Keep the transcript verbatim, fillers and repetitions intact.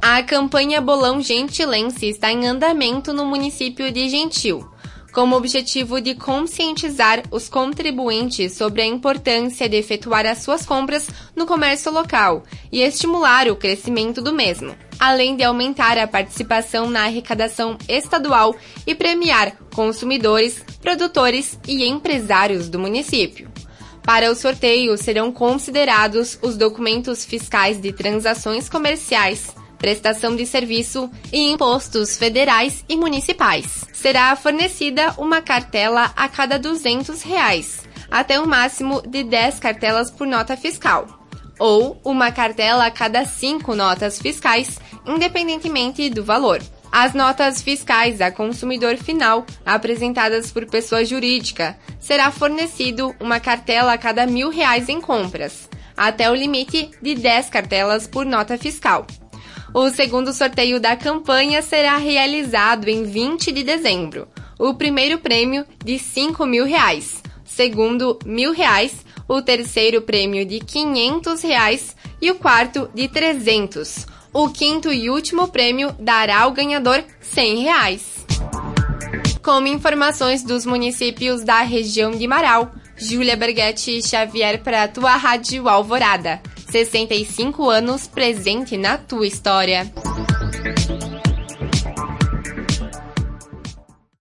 A campanha Bolão Gentilense está em andamento no município de Gentil, com o objetivo de conscientizar os contribuintes sobre a importância de efetuar as suas compras no comércio local e estimular o crescimento do mesmo, além de aumentar a participação na arrecadação estadual e premiar consumidores, produtores e empresários do município. Para o sorteio serão considerados os documentos fiscais de transações comerciais, prestação de serviço e impostos federais e municipais. Será fornecida uma cartela a cada duzentos reais, até um máximo de dez cartelas por nota fiscal, ou uma cartela a cada cinco notas fiscais, independentemente do valor. As notas fiscais a consumidor final, apresentadas por pessoa jurídica, será fornecido uma cartela a cada mil reais em compras, até o limite de dez cartelas por nota fiscal. O segundo sorteio da campanha será realizado em vinte de dezembro. O primeiro prêmio de cinco mil reais, segundo mil reais, o terceiro prêmio de quinhentos reais e o quarto de trezentos. O quinto e último prêmio dará ao ganhador cem reais. Com informações dos municípios da região de Marau, Júlia Berghetti Xavier para a tua Rádio Alvorada. sessenta e cinco anos presente na tua história.